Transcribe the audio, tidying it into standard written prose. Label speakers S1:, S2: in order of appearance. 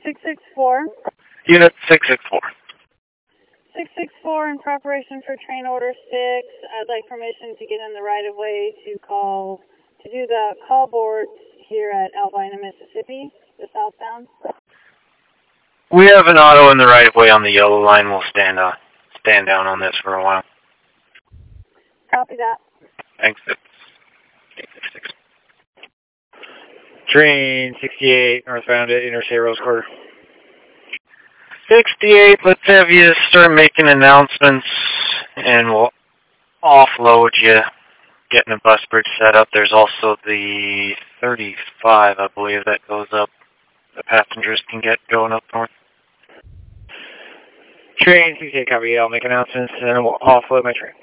S1: 664.
S2: Unit 664.
S1: 664 in preparation for train order 6. I'd like permission to get in the right of way to do the call boards here at Albina, Mississippi, the southbound.
S2: We have an auto in the right of way on the yellow line. We'll stand down on this for a while.
S1: Copy that.
S2: Thanks.
S3: Train 68 northbound at Interstate Rose Quarter.
S2: 68, let's have you start making announcements, and we'll offload you, getting a bus bridge set up. There's also the 35, I believe, that goes up. The passengers can get going up north.
S3: Train 68, copy. I'll make announcements, and then we'll offload my train.